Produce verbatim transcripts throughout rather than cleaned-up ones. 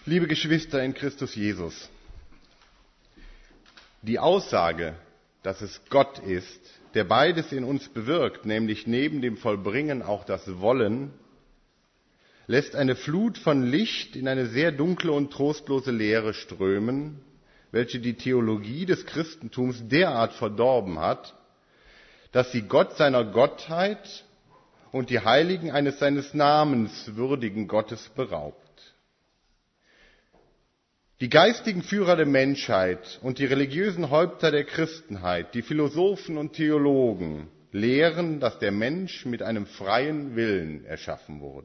Liebe Geschwister in Christus Jesus, die Aussage, dass es Gott ist, der beides in uns bewirkt, nämlich neben dem Vollbringen auch das Wollen, lässt eine Flut von Licht in eine sehr dunkle und trostlose Leere strömen, welche die Theologie des Christentums derart verdorben hat, dass sie Gott seiner Gottheit und die Heiligen eines seines Namens würdigen Gottes beraubt. Die geistigen Führer der Menschheit und die religiösen Häupter der Christenheit, die Philosophen und Theologen, lehren, dass der Mensch mit einem freien Willen erschaffen wurde.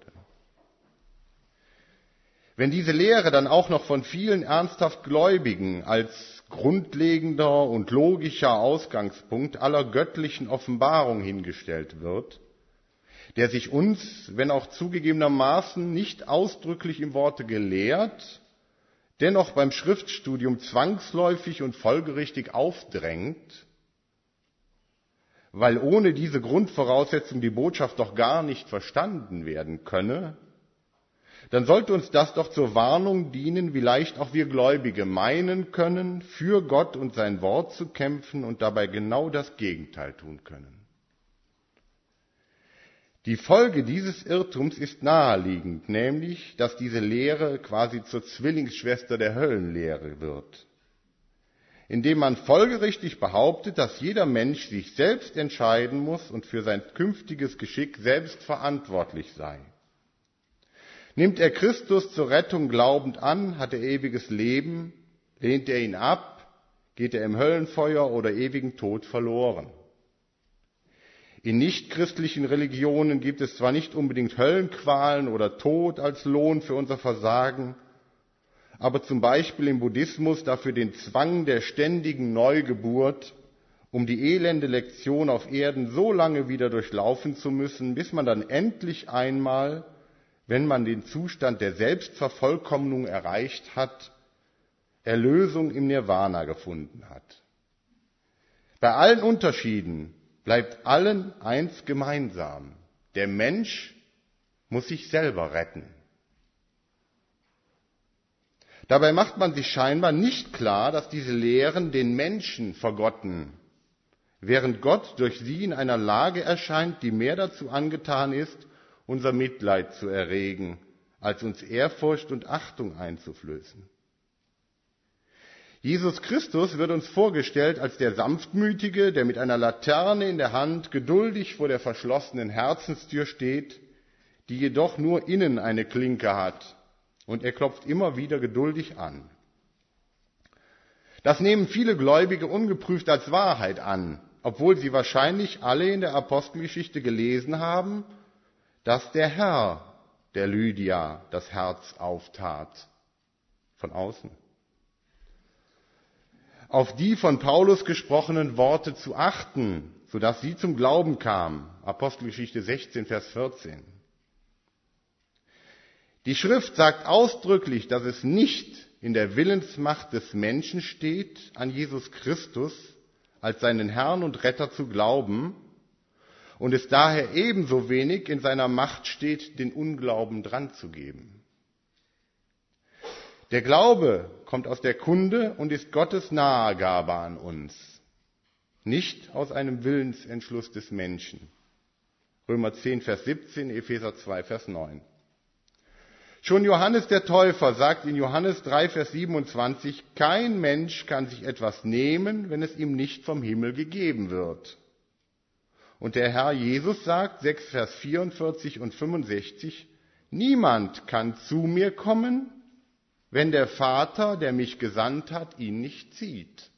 Wenn diese Lehre dann auch noch von vielen ernsthaft Gläubigen als grundlegender und logischer Ausgangspunkt aller göttlichen Offenbarung hingestellt wird, der sich uns, wenn auch zugegebenermaßen nicht ausdrücklich im Worte gelehrt, dennoch beim Schriftstudium zwangsläufig und folgerichtig aufdrängt, weil ohne diese Grundvoraussetzung die Botschaft doch gar nicht verstanden werden könne, dann sollte uns das doch zur Warnung dienen, wie leicht auch wir Gläubige meinen können, für Gott und sein Wort zu kämpfen und dabei genau das Gegenteil tun können. Die Folge dieses Irrtums ist naheliegend, nämlich, dass diese Lehre quasi zur Zwillingsschwester der Höllenlehre wird, indem man folgerichtig behauptet, dass jeder Mensch sich selbst entscheiden muss und für sein künftiges Geschick selbst verantwortlich sei. Nimmt er Christus zur Rettung glaubend an, hat er ewiges Leben, lehnt er ihn ab, geht er im Höllenfeuer oder ewigen Tod verloren. In nichtchristlichen Religionen gibt es zwar nicht unbedingt Höllenqualen oder Tod als Lohn für unser Versagen, aber zum Beispiel im Buddhismus dafür den Zwang der ständigen Neugeburt, um die elende Lektion auf Erden so lange wieder durchlaufen zu müssen, bis man dann endlich einmal, wenn man den Zustand der Selbstvervollkommnung erreicht hat, Erlösung im Nirvana gefunden hat. Bei allen Unterschieden bleibt allen eins gemeinsam: Der Mensch muss sich selber retten. Dabei macht man sich scheinbar nicht klar, dass diese Lehren den Menschen vergotten, während Gott durch sie in einer Lage erscheint, die mehr dazu angetan ist, unser Mitleid zu erregen, als uns Ehrfurcht und Achtung einzuflößen. Jesus Christus wird uns vorgestellt als der Sanftmütige, der mit einer Laterne in der Hand geduldig vor der verschlossenen Herzenstür steht, die jedoch nur innen eine Klinke hat, und er klopft immer wieder geduldig an. Das nehmen viele Gläubige ungeprüft als Wahrheit an, obwohl sie wahrscheinlich alle in der Apostelgeschichte gelesen haben, dass der Herr der Lydia das Herz auftat, von außen. Auf die von Paulus gesprochenen Worte zu achten, sodass sie zum Glauben kam. Apostelgeschichte sechzehn, Vers vierzehn. Die Schrift sagt ausdrücklich, dass es nicht in der Willensmacht des Menschen steht, an Jesus Christus als seinen Herrn und Retter zu glauben, und es daher ebenso wenig in seiner Macht steht, den Unglauben dranzugeben. Der Glaube kommt aus der Kunde und ist Gottes Nahegabe an uns, nicht aus einem Willensentschluss des Menschen. Römer zehn, Vers siebzehn, Epheser zwei, Vers neun. Schon Johannes der Täufer sagt in Johannes drei, Vers siebenundzwanzig, kein Mensch kann sich etwas nehmen, wenn es ihm nicht vom Himmel gegeben wird. Und der Herr Jesus sagt, sechs, Vers vierundvierzig und fünfundsechzig, niemand kann zu mir kommen, wenn der Vater, der mich gesandt hat, ihn nicht zieht.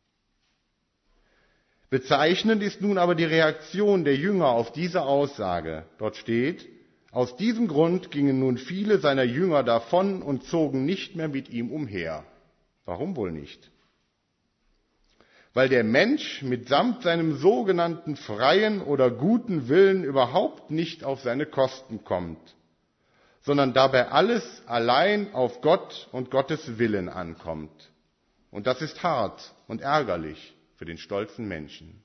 Bezeichnend ist nun aber die Reaktion der Jünger auf diese Aussage. Dort steht, aus diesem Grund gingen nun viele seiner Jünger davon und zogen nicht mehr mit ihm umher. Warum wohl nicht? Weil der Mensch mitsamt seinem sogenannten freien oder guten Willen überhaupt nicht auf seine Kosten kommt, sondern dabei alles allein auf Gott und Gottes Willen ankommt. Und das ist hart und ärgerlich für den stolzen Menschen.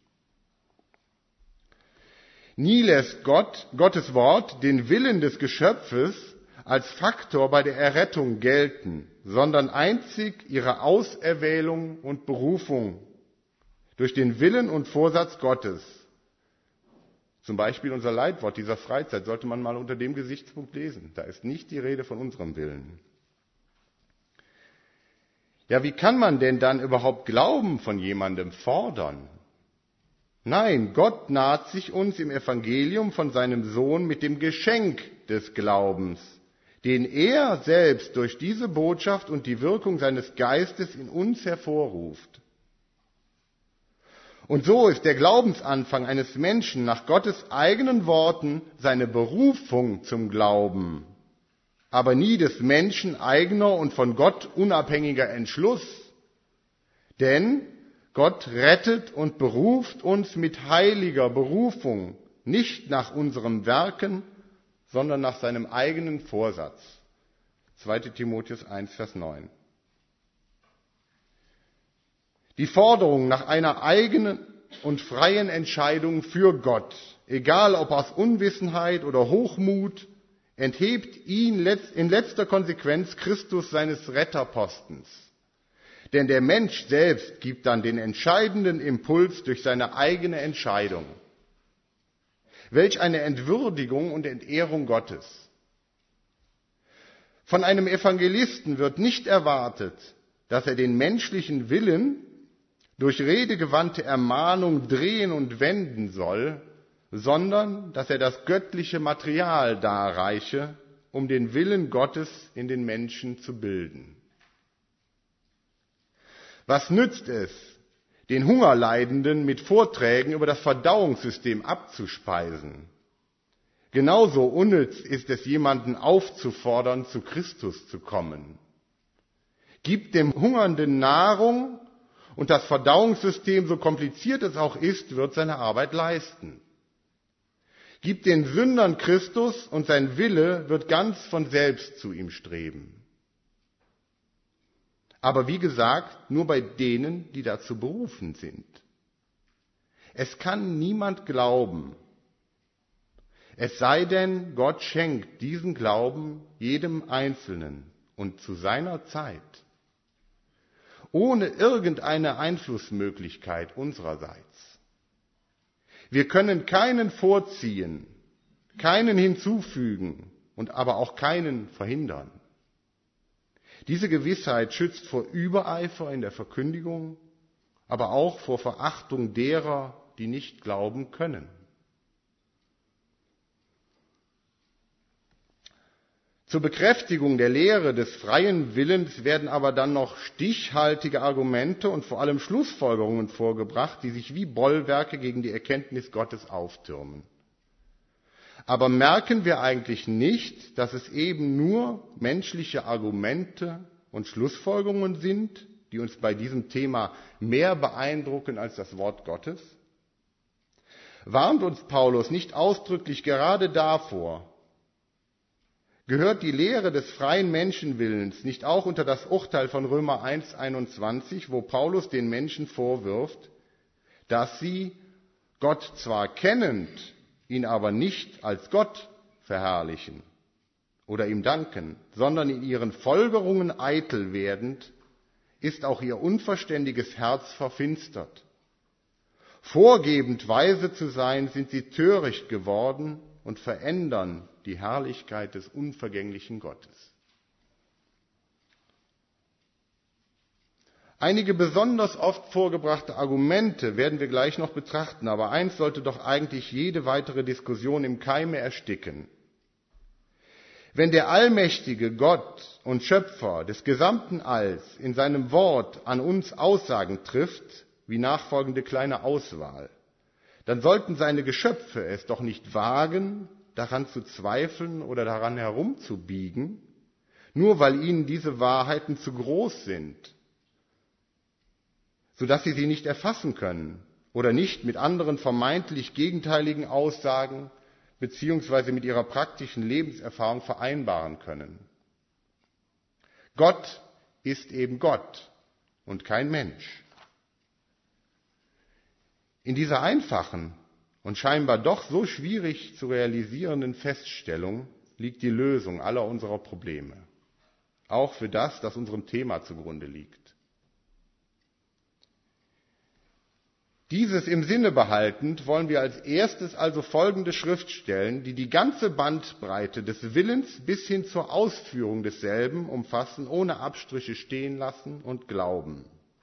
Nie lässt Gott, Gottes Wort, den Willen des Geschöpfes als Faktor bei der Errettung gelten, sondern einzig ihre Auserwählung und Berufung durch den Willen und Vorsatz Gottes. Zum Beispiel unser Leitwort dieser Freizeit sollte man mal unter dem Gesichtspunkt lesen. Da ist nicht die Rede von unserem Willen. Ja, wie kann man denn dann überhaupt Glauben von jemandem fordern? Nein, Gott naht sich uns im Evangelium von seinem Sohn mit dem Geschenk des Glaubens, den er selbst durch diese Botschaft und die Wirkung seines Geistes in uns hervorruft. Und so ist der Glaubensanfang eines Menschen nach Gottes eigenen Worten seine Berufung zum Glauben, aber nie des Menschen eigener und von Gott unabhängiger Entschluss. Denn Gott rettet und beruft uns mit heiliger Berufung, nicht nach unseren Werken, sondern nach seinem eigenen Vorsatz. zweiter Timotheus eins, Vers neun. Die Forderung nach einer eigenen und freien Entscheidung für Gott, egal ob aus Unwissenheit oder Hochmut, enthebt ihn in letzter Konsequenz Christus seines Retterpostens. Denn der Mensch selbst gibt dann den entscheidenden Impuls durch seine eigene Entscheidung. Welch eine Entwürdigung und Entehrung Gottes. Von einem Evangelisten wird nicht erwartet, dass er den menschlichen Willen durch redegewandte Ermahnung drehen und wenden soll, sondern dass er das göttliche Material darreiche, um den Willen Gottes in den Menschen zu bilden. Was nützt es, den Hungerleidenden mit Vorträgen über das Verdauungssystem abzuspeisen? Genauso unnütz ist es, jemanden aufzufordern, zu Christus zu kommen. Gibt dem Hungernden Nahrung, und das Verdauungssystem, so kompliziert es auch ist, wird seine Arbeit leisten. Gibt den Sündern Christus, und sein Wille wird ganz von selbst zu ihm streben. Aber wie gesagt, nur bei denen, die dazu berufen sind. Es kann niemand glauben, es sei denn, Gott schenkt diesen Glauben jedem Einzelnen und zu seiner Zeit, ohne irgendeine Einflussmöglichkeit unsererseits. Wir können keinen vorziehen, keinen hinzufügen und aber auch keinen verhindern. Diese Gewissheit schützt vor Übereifer in der Verkündigung, aber auch vor Verachtung derer, die nicht glauben können. Zur Bekräftigung der Lehre des freien Willens werden aber dann noch stichhaltige Argumente und vor allem Schlussfolgerungen vorgebracht, die sich wie Bollwerke gegen die Erkenntnis Gottes auftürmen. Aber merken wir eigentlich nicht, dass es eben nur menschliche Argumente und Schlussfolgerungen sind, die uns bei diesem Thema mehr beeindrucken als das Wort Gottes? Warnt uns Paulus nicht ausdrücklich gerade davor? Gehört die Lehre des freien Menschenwillens nicht auch unter das Urteil von Römer eins, einundzwanzig, wo Paulus den Menschen vorwirft, dass sie Gott zwar kennend, ihn aber nicht als Gott verherrlichen oder ihm danken, sondern in ihren Folgerungen eitel werdend, ist auch ihr unverständiges Herz verfinstert. Vorgebend weise zu sein, sind sie töricht geworden und verändern die Herrlichkeit des unvergänglichen Gottes. Einige besonders oft vorgebrachte Argumente werden wir gleich noch betrachten, aber eins sollte doch eigentlich jede weitere Diskussion im Keime ersticken. Wenn der allmächtige Gott und Schöpfer des gesamten Alls in seinem Wort an uns Aussagen trifft, wie nachfolgende kleine Auswahl, dann sollten seine Geschöpfe es doch nicht wagen, daran zu zweifeln oder daran herumzubiegen, nur weil ihnen diese Wahrheiten zu groß sind, sodass sie sie nicht erfassen können oder nicht mit anderen vermeintlich gegenteiligen Aussagen beziehungsweise mit ihrer praktischen Lebenserfahrung vereinbaren können. Gott ist eben Gott und kein Mensch. In dieser einfachen und scheinbar doch so schwierig zu realisierenden Feststellung liegt die Lösung aller unserer Probleme. Auch für das, das unserem Thema zugrunde liegt. Dieses im Sinne behaltend wollen wir als erstes also folgende Schriftstellen, die die ganze Bandbreite des Willens bis hin zur Ausführung desselben umfassen, ohne Abstriche stehen lassen und glauben.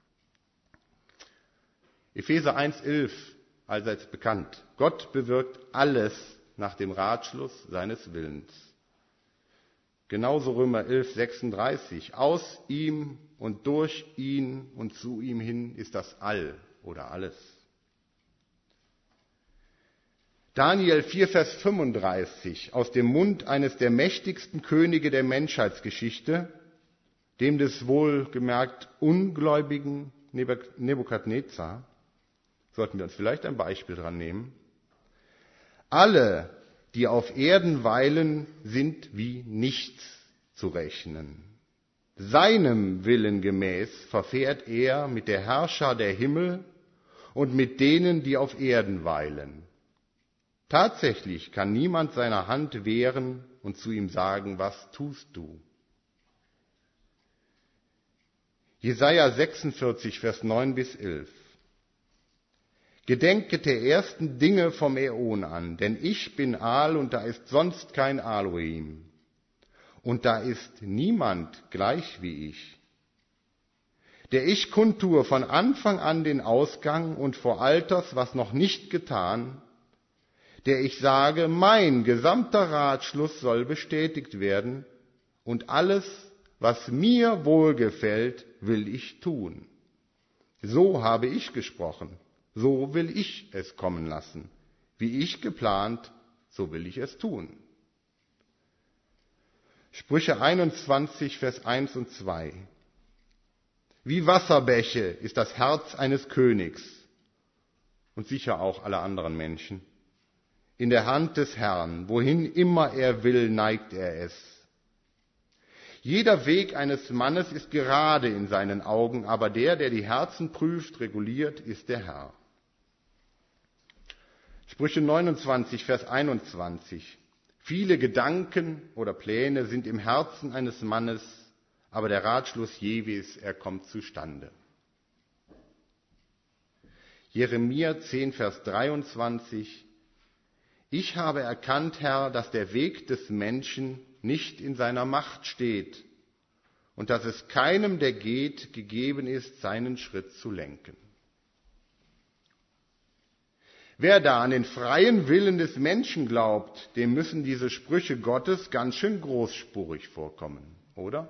Epheser eins elf, allseits bekannt. Gott bewirkt alles nach dem Ratschluss seines Willens. Genauso Römer elf sechsunddreißig. Aus ihm und durch ihn und zu ihm hin ist das All oder alles. Daniel vier, Vers fünfunddreißig, aus dem Mund eines der mächtigsten Könige der Menschheitsgeschichte, dem des wohlgemerkt ungläubigen Nebukadnezar, sollten wir uns vielleicht ein Beispiel dran nehmen. Alle, die auf Erden weilen, sind wie nichts zu rechnen. Seinem Willen gemäß verfährt er mit der Herrscher der Himmel und mit denen, die auf Erden weilen. Tatsächlich kann niemand seiner Hand wehren und zu ihm sagen, was tust du? Jesaja sechsundvierzig, Vers neun bis elf. Gedenket der ersten Dinge vom Äon an, denn ich bin Al und da ist sonst kein Elohim. Und da ist niemand gleich wie ich. Der ich kundtue von Anfang an den Ausgang und vor Alters, was noch nicht getan, der ich sage, mein gesamter Ratschluss soll bestätigt werden und alles, was mir wohlgefällt, will ich tun. So habe ich gesprochen, so will ich es kommen lassen. Wie ich geplant, so will ich es tun. Sprüche einundzwanzig, Vers eins und zwei. Wie Wasserbäche ist das Herz eines Königs und sicher auch aller anderen Menschen. In der Hand des Herrn, wohin immer er will, neigt er es. Jeder Weg eines Mannes ist gerade in seinen Augen, aber der, der die Herzen prüft, reguliert, ist der Herr. Sprüche neunundzwanzig, Vers einundzwanzig. Viele Gedanken oder Pläne sind im Herzen eines Mannes, aber der Ratschluss Jehwes, er kommt zustande. Jeremia zehn, Vers dreiundzwanzig. Ich habe erkannt, Herr, dass der Weg des Menschen nicht in seiner Macht steht und dass es keinem, der geht, gegeben ist, seinen Schritt zu lenken. Wer da an den freien Willen des Menschen glaubt, dem müssen diese Sprüche Gottes ganz schön großspurig vorkommen, oder?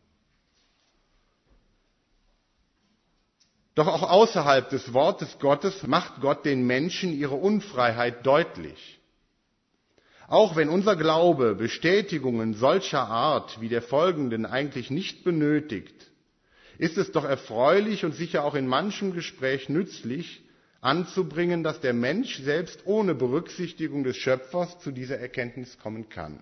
Doch auch außerhalb des Wortes Gottes macht Gott den Menschen ihre Unfreiheit deutlich. Auch wenn unser Glaube Bestätigungen solcher Art wie der folgenden eigentlich nicht benötigt, ist es doch erfreulich und sicher auch in manchem Gespräch nützlich, anzubringen, dass der Mensch selbst ohne Berücksichtigung des Schöpfers zu dieser Erkenntnis kommen kann.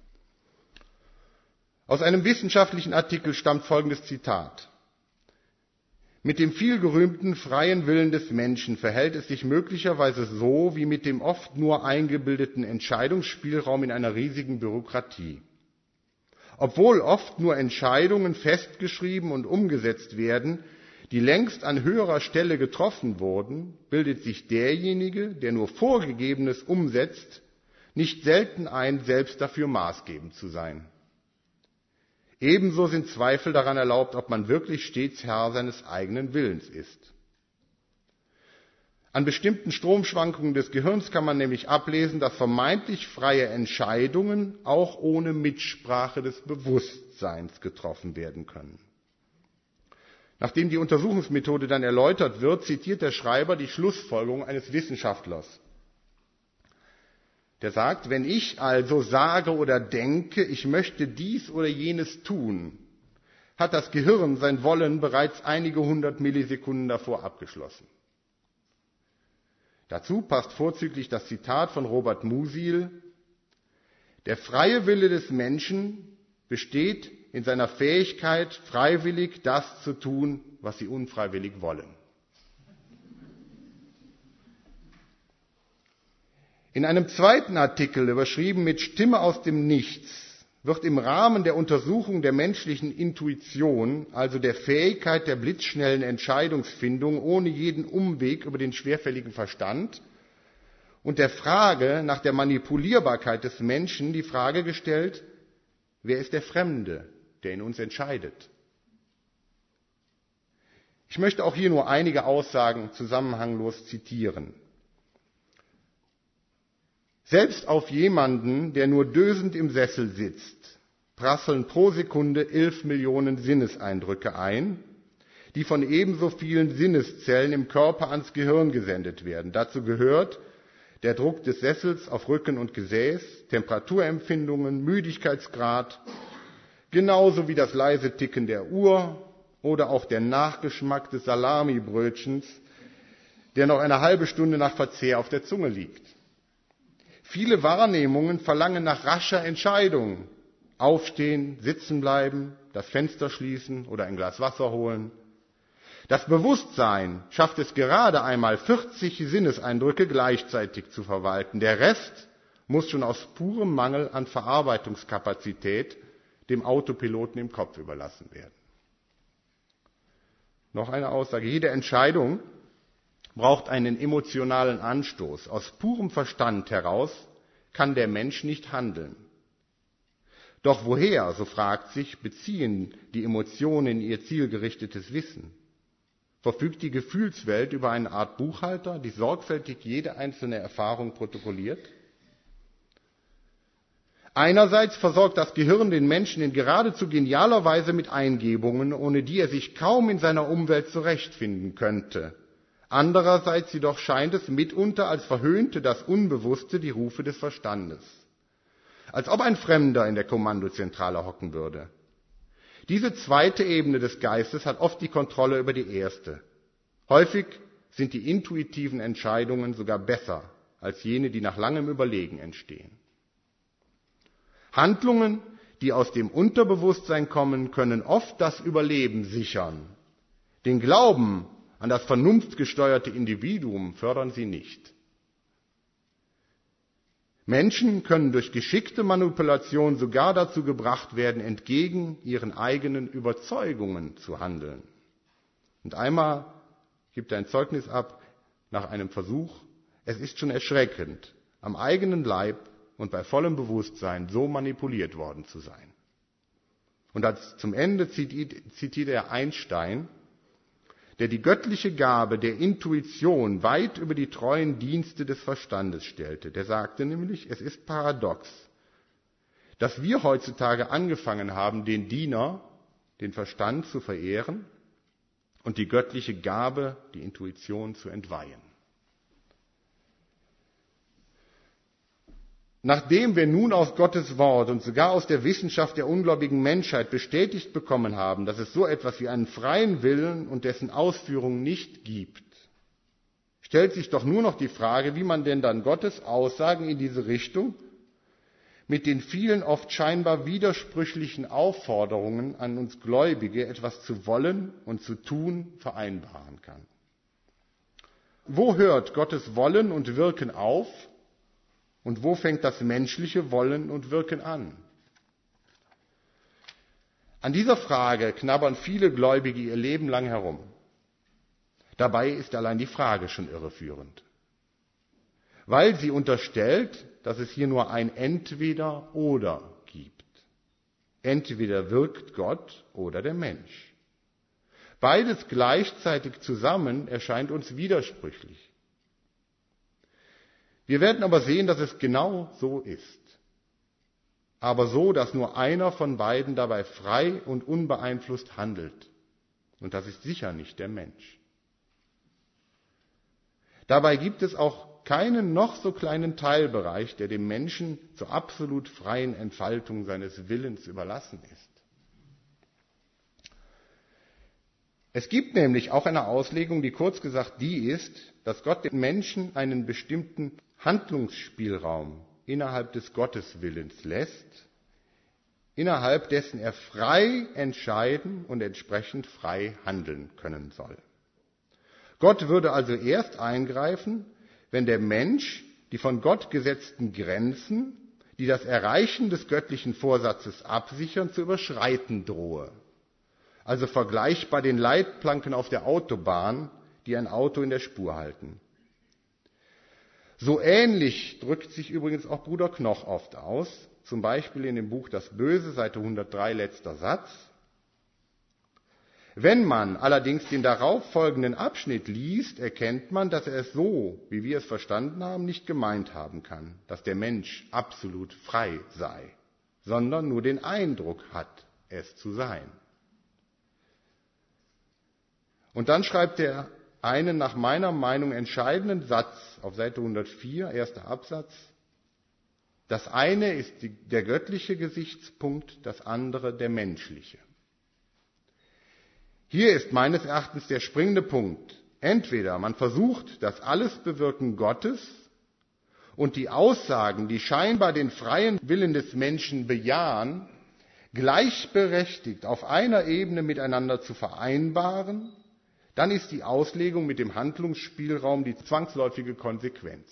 Aus einem wissenschaftlichen Artikel stammt folgendes Zitat. Mit dem vielgerühmten freien Willen des Menschen verhält es sich möglicherweise so wie mit dem oft nur eingebildeten Entscheidungsspielraum in einer riesigen Bürokratie. Obwohl oft nur Entscheidungen festgeschrieben und umgesetzt werden, die längst an höherer Stelle getroffen wurden, bildet sich derjenige, der nur Vorgegebenes umsetzt, nicht selten ein, selbst dafür maßgebend zu sein. Ebenso sind Zweifel daran erlaubt, ob man wirklich stets Herr seines eigenen Willens ist. An bestimmten Stromschwankungen des Gehirns kann man nämlich ablesen, dass vermeintlich freie Entscheidungen auch ohne Mitsprache des Bewusstseins getroffen werden können. Nachdem die Untersuchungsmethode dann erläutert wird, zitiert der Schreiber die Schlussfolgerung eines Wissenschaftlers. Der sagt, wenn ich also sage oder denke, ich möchte dies oder jenes tun, hat das Gehirn sein Wollen bereits einige hundert Millisekunden davor abgeschlossen. Dazu passt vorzüglich das Zitat von Robert Musil: Der freie Wille des Menschen besteht in seiner Fähigkeit, freiwillig das zu tun, was sie unfreiwillig wollen. In einem zweiten Artikel, überschrieben mit Stimme aus dem Nichts, wird im Rahmen der Untersuchung der menschlichen Intuition, also der Fähigkeit der blitzschnellen Entscheidungsfindung ohne jeden Umweg über den schwerfälligen Verstand, und der Frage nach der Manipulierbarkeit des Menschen die Frage gestellt: Wer ist der Fremde, der in uns entscheidet? Ich möchte auch hier nur einige Aussagen zusammenhanglos zitieren. Selbst auf jemanden, der nur dösend im Sessel sitzt, prasseln pro Sekunde elf Millionen Sinneseindrücke ein, die von ebenso vielen Sinneszellen im Körper ans Gehirn gesendet werden. Dazu gehört der Druck des Sessels auf Rücken und Gesäß, Temperaturempfindungen, Müdigkeitsgrad, genauso wie das leise Ticken der Uhr oder auch der Nachgeschmack des Salamibrötchens, der noch eine halbe Stunde nach Verzehr auf der Zunge liegt. Viele Wahrnehmungen verlangen nach rascher Entscheidung. Aufstehen, sitzen bleiben, das Fenster schließen oder ein Glas Wasser holen. Das Bewusstsein schafft es gerade einmal, vierzig Sinneseindrücke gleichzeitig zu verwalten. Der Rest muss schon aus purem Mangel an Verarbeitungskapazität dem Autopiloten im Kopf überlassen werden. Noch eine Aussage: Jede Entscheidung braucht einen emotionalen Anstoß. Aus purem Verstand heraus kann der Mensch nicht handeln. Doch woher, so fragt sich, beziehen die Emotionen ihr zielgerichtetes Wissen? Verfügt die Gefühlswelt über eine Art Buchhalter, die sorgfältig jede einzelne Erfahrung protokolliert? Einerseits versorgt das Gehirn den Menschen in geradezu genialer Weise mit Eingebungen, ohne die er sich kaum in seiner Umwelt zurechtfinden könnte. Andererseits jedoch scheint es mitunter, als verhöhnte das Unbewusste die Rufe des Verstandes. Als ob ein Fremder in der Kommandozentrale hocken würde. Diese zweite Ebene des Geistes hat oft die Kontrolle über die erste. Häufig sind die intuitiven Entscheidungen sogar besser als jene, die nach langem Überlegen entstehen. Handlungen, die aus dem Unterbewusstsein kommen, können oft das Überleben sichern. Den Glauben an das vernunftgesteuerte Individuum fördern sie nicht. Menschen können durch geschickte Manipulation sogar dazu gebracht werden, entgegen ihren eigenen Überzeugungen zu handeln. Und einmal gibt ein Zeugnis ab nach einem Versuch: Es ist schon erschreckend, am eigenen Leib und bei vollem Bewusstsein so manipuliert worden zu sein. Und als zum Ende zitiert er Einstein, der die göttliche Gabe der Intuition weit über die treuen Dienste des Verstandes stellte. Der sagte nämlich: Es ist paradox, dass wir heutzutage angefangen haben, den Diener, den Verstand zu verehren und die göttliche Gabe, die Intuition, zu entweihen. Nachdem wir nun aus Gottes Wort und sogar aus der Wissenschaft der ungläubigen Menschheit bestätigt bekommen haben, dass es so etwas wie einen freien Willen und dessen Ausführung nicht gibt, stellt sich doch nur noch die Frage, wie man denn dann Gottes Aussagen in diese Richtung mit den vielen oft scheinbar widersprüchlichen Aufforderungen an uns Gläubige, etwas zu wollen und zu tun, vereinbaren kann. Wo hört Gottes Wollen und Wirken auf? Und wo fängt das menschliche Wollen und Wirken an? An dieser Frage knabbern viele Gläubige ihr Leben lang herum. Dabei ist allein die Frage schon irreführend, weil sie unterstellt, dass es hier nur ein Entweder-Oder gibt. Entweder wirkt Gott oder der Mensch. Beides gleichzeitig zusammen erscheint uns widersprüchlich. Wir werden aber sehen, dass es genau so ist. Aber so, dass nur einer von beiden dabei frei und unbeeinflusst handelt. Und das ist sicher nicht der Mensch. Dabei gibt es auch keinen noch so kleinen Teilbereich, der dem Menschen zur absolut freien Entfaltung seines Willens überlassen ist. Es gibt nämlich auch eine Auslegung, die kurz gesagt die ist, dass Gott dem Menschen einen bestimmten Handlungsspielraum innerhalb des Gotteswillens lässt, innerhalb dessen er frei entscheiden und entsprechend frei handeln können soll. Gott würde also erst eingreifen, wenn der Mensch die von Gott gesetzten Grenzen, die das Erreichen des göttlichen Vorsatzes absichern, zu überschreiten drohe. Also vergleichbar den Leitplanken auf der Autobahn, die ein Auto in der Spur halten. So ähnlich drückt sich übrigens auch Bruder Knoch oft aus, zum Beispiel in dem Buch Das Böse, Seite hundertdrei, letzter Satz. Wenn man allerdings den darauf folgenden Abschnitt liest, erkennt man, dass er es so, wie wir es verstanden haben, nicht gemeint haben kann, dass der Mensch absolut frei sei, sondern nur den Eindruck hat, es zu sein. Und dann schreibt er einen nach meiner Meinung entscheidenden Satz auf Seite hundertvier, erster Absatz. Das eine ist die, der göttliche Gesichtspunkt, das andere der menschliche. Hier ist meines Erachtens der springende Punkt. Entweder man versucht, das Allesbewirken Gottes und die Aussagen, die scheinbar den freien Willen des Menschen bejahen, gleichberechtigt auf einer Ebene miteinander zu vereinbaren, dann ist die Auslegung mit dem Handlungsspielraum die zwangsläufige Konsequenz.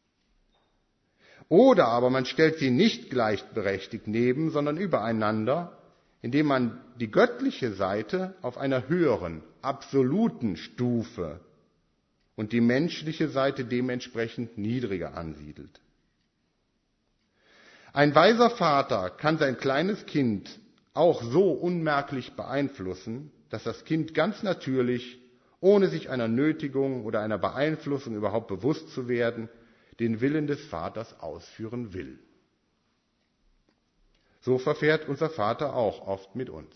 Oder aber man stellt sie nicht gleichberechtigt neben, sondern übereinander, indem man die göttliche Seite auf einer höheren, absoluten Stufe und die menschliche Seite dementsprechend niedriger ansiedelt. Ein weiser Vater kann sein kleines Kind auch so unmerklich beeinflussen, dass das Kind ganz natürlich, ohne sich einer Nötigung oder einer Beeinflussung überhaupt bewusst zu werden, den Willen des Vaters ausführen will. So verfährt unser Vater auch oft mit uns.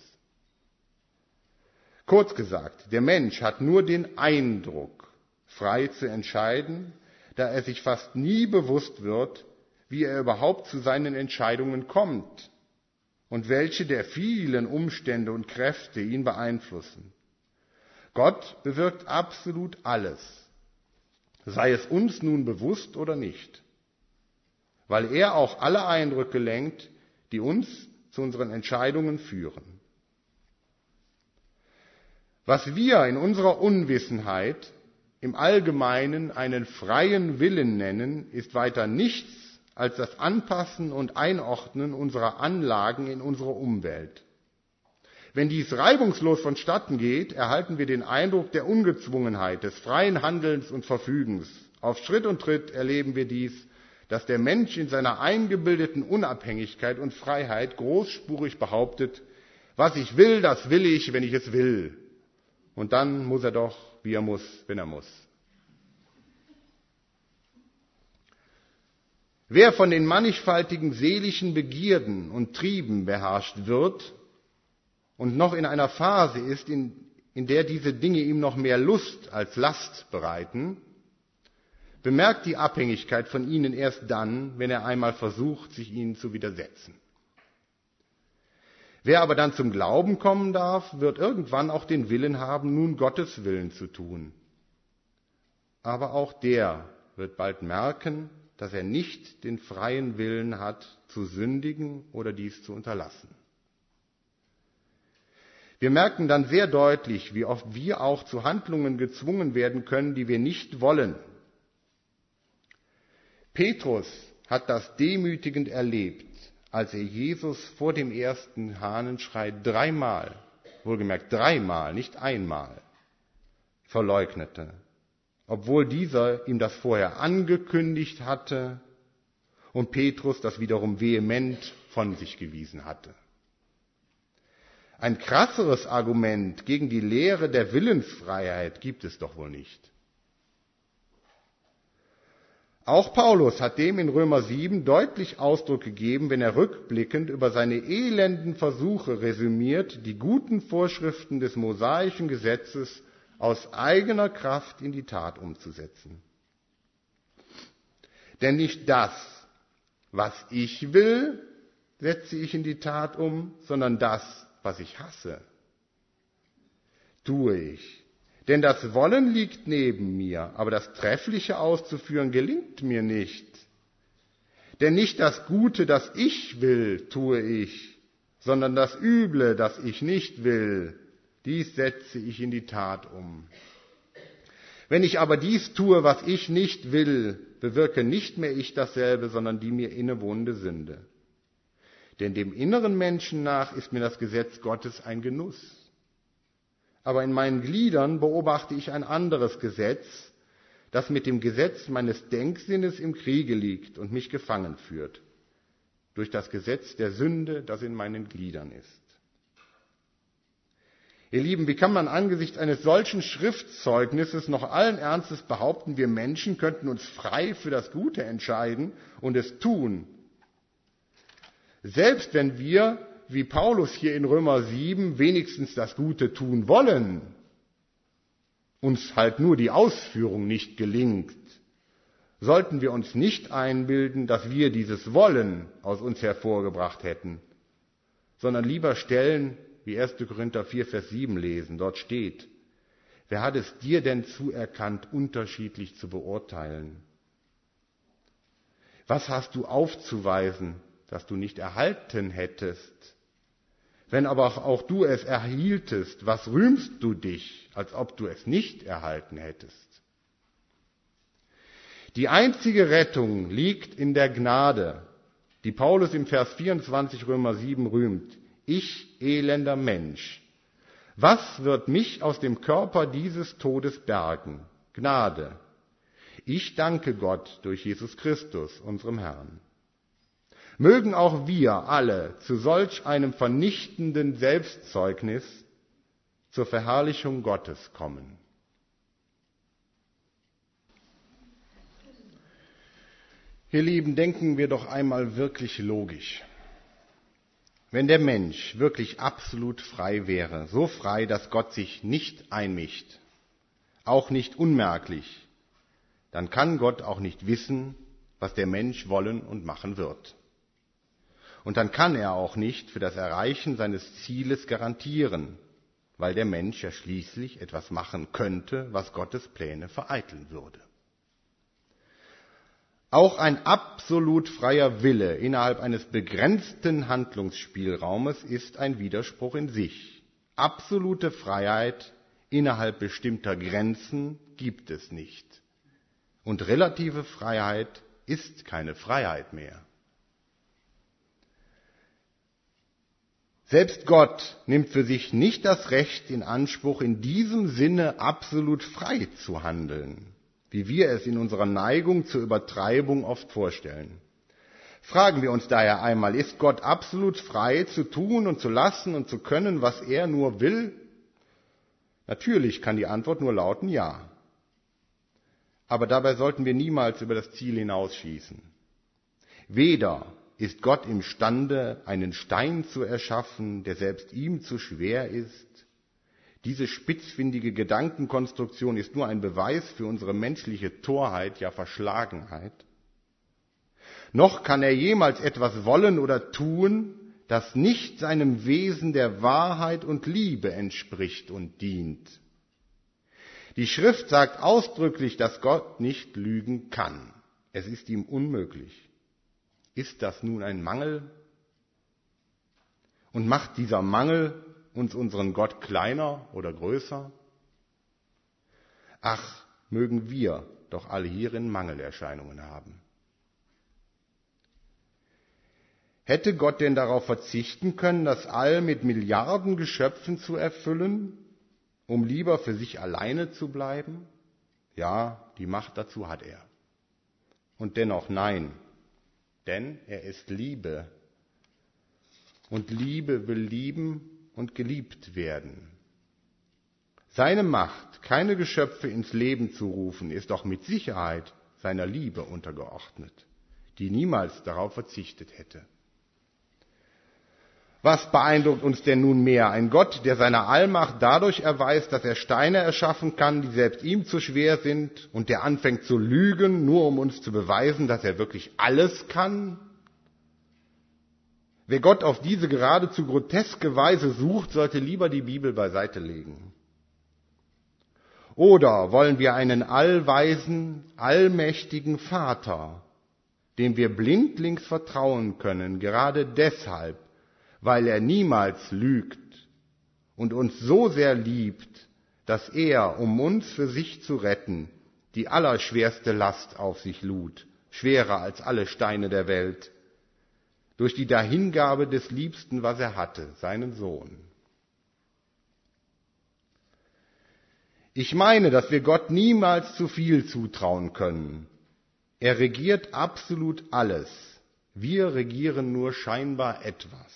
Kurz gesagt, der Mensch hat nur den Eindruck, frei zu entscheiden, da er sich fast nie bewusst wird, wie er überhaupt zu seinen Entscheidungen kommt und welche der vielen Umstände und Kräfte ihn beeinflussen. Gott bewirkt absolut alles, sei es uns nun bewusst oder nicht, weil er auch alle Eindrücke lenkt, die uns zu unseren Entscheidungen führen. Was wir in unserer Unwissenheit im Allgemeinen einen freien Willen nennen, ist weiter nichts als das Anpassen und Einordnen unserer Anlagen in unsere Umwelt. Wenn dies reibungslos vonstatten geht, erhalten wir den Eindruck der Ungezwungenheit, des freien Handelns und Verfügens. Auf Schritt und Tritt erleben wir dies, dass der Mensch in seiner eingebildeten Unabhängigkeit und Freiheit großspurig behauptet, was ich will, das will ich, wenn ich es will. Und dann muss er doch, wie er muss, wenn er muss. Wer von den mannigfaltigen seelischen Begierden und Trieben beherrscht wird und noch in einer Phase ist, in, in der diese Dinge ihm noch mehr Lust als Last bereiten, bemerkt die Abhängigkeit von ihnen erst dann, wenn er einmal versucht, sich ihnen zu widersetzen. Wer aber dann zum Glauben kommen darf, wird irgendwann auch den Willen haben, nun Gottes Willen zu tun. Aber auch der wird bald merken, dass er nicht den freien Willen hat, zu sündigen oder dies zu unterlassen. Wir merken dann sehr deutlich, wie oft wir auch zu Handlungen gezwungen werden können, die wir nicht wollen. Petrus hat das demütigend erlebt, als er Jesus vor dem ersten Hahnenschrei dreimal, wohlgemerkt dreimal, nicht einmal, verleugnete, obwohl dieser ihm das vorher angekündigt hatte und Petrus das wiederum vehement von sich gewiesen hatte. Ein krasseres Argument gegen die Lehre der Willensfreiheit gibt es doch wohl nicht. Auch Paulus hat dem in Römer sieben deutlich Ausdruck gegeben, wenn er rückblickend über seine elenden Versuche resümiert, die guten Vorschriften des mosaischen Gesetzes aus eigener Kraft in die Tat umzusetzen. Denn nicht das, was ich will, setze ich in die Tat um, sondern das, was ich hasse, tue ich. Denn das Wollen liegt neben mir, aber das Treffliche auszuführen gelingt mir nicht. Denn nicht das Gute, das ich will, tue ich, sondern das Üble, das ich nicht will, dies setze ich in die Tat um. Wenn ich aber dies tue, was ich nicht will, bewirke nicht mehr ich dasselbe, sondern die mir innewohnende Sünde. Denn dem inneren Menschen nach ist mir das Gesetz Gottes ein Genuss. Aber in meinen Gliedern beobachte ich ein anderes Gesetz, das mit dem Gesetz meines Denksinnes im Kriege liegt und mich gefangen führt, durch das Gesetz der Sünde, das in meinen Gliedern ist. Ihr Lieben, wie kann man angesichts eines solchen Schriftzeugnisses noch allen Ernstes behaupten, wir Menschen könnten uns frei für das Gute entscheiden und es tun? Selbst wenn wir, wie Paulus hier in Römer sieben, wenigstens das Gute tun wollen, uns halt nur die Ausführung nicht gelingt, sollten wir uns nicht einbilden, dass wir dieses Wollen aus uns hervorgebracht hätten, sondern lieber Stellen wie erster Korinther vier, Vers sieben lesen. Dort steht: Wer hat es dir denn zuerkannt, unterschiedlich zu beurteilen? Was hast du aufzuweisen, das du nicht erhalten hättest? Wenn aber auch du es erhieltest, was rühmst du dich, als ob du es nicht erhalten hättest? Die einzige Rettung liegt in der Gnade, die Paulus im Vers vierundzwanzig Römer sieben rühmt. Ich, elender Mensch, was wird mich aus dem Körper dieses Todes bergen? Gnade. Ich danke Gott durch Jesus Christus, unserem Herrn. Mögen auch wir alle zu solch einem vernichtenden Selbstzeugnis zur Verherrlichung Gottes kommen. Ihr Lieben, denken wir doch einmal wirklich logisch. Wenn der Mensch wirklich absolut frei wäre, so frei, dass Gott sich nicht einmischt, auch nicht unmerklich, dann kann Gott auch nicht wissen, was der Mensch wollen und machen wird. Und dann kann er auch nicht für das Erreichen seines Zieles garantieren, weil der Mensch ja schließlich etwas machen könnte, was Gottes Pläne vereiteln würde. Auch ein absolut freier Wille innerhalb eines begrenzten Handlungsspielraumes ist ein Widerspruch in sich. Absolute Freiheit innerhalb bestimmter Grenzen gibt es nicht. Und relative Freiheit ist keine Freiheit mehr. Selbst Gott nimmt für sich nicht das Recht in Anspruch, in diesem Sinne absolut frei zu handeln, wie wir es in unserer Neigung zur Übertreibung oft vorstellen. Fragen wir uns daher einmal, ist Gott absolut frei zu tun und zu lassen und zu können, was er nur will? Natürlich kann die Antwort nur lauten ja. Aber dabei sollten wir niemals über das Ziel hinausschießen. Weder ist Gott imstande, einen Stein zu erschaffen, der selbst ihm zu schwer ist. Diese spitzfindige Gedankenkonstruktion ist nur ein Beweis für unsere menschliche Torheit, ja Verschlagenheit. Noch kann er jemals etwas wollen oder tun, das nicht seinem Wesen der Wahrheit und Liebe entspricht und dient. Die Schrift sagt ausdrücklich, dass Gott nicht lügen kann. Es ist ihm unmöglich. Ist das nun ein Mangel? Und macht dieser Mangel uns unseren Gott kleiner oder größer? Ach, mögen wir doch alle hierin Mangelerscheinungen haben. Hätte Gott denn darauf verzichten können, das All mit Milliarden Geschöpfen zu erfüllen, um lieber für sich alleine zu bleiben? Ja, die Macht dazu hat er. Und dennoch nein, denn er ist Liebe. Und Liebe will lieben und geliebt werden. Seine Macht, keine Geschöpfe ins Leben zu rufen, ist doch mit Sicherheit seiner Liebe untergeordnet, die niemals darauf verzichtet hätte. Was beeindruckt uns denn nun mehr? Ein Gott, der seine Allmacht dadurch erweist, dass er Steine erschaffen kann, die selbst ihm zu schwer sind, und der anfängt zu lügen, nur um uns zu beweisen, dass er wirklich alles kann? Wer Gott auf diese geradezu groteske Weise sucht, sollte lieber die Bibel beiseite legen. Oder wollen wir einen allweisen, allmächtigen Vater, dem wir blindlings vertrauen können, gerade deshalb, weil er niemals lügt und uns so sehr liebt, dass er, um uns für sich zu retten, die allerschwerste Last auf sich lud, schwerer als alle Steine der Welt, durch die Dahingabe des Liebsten, was er hatte, seinen Sohn. Ich meine, dass wir Gott niemals zu viel zutrauen können. Er regiert absolut alles. Wir regieren nur scheinbar etwas.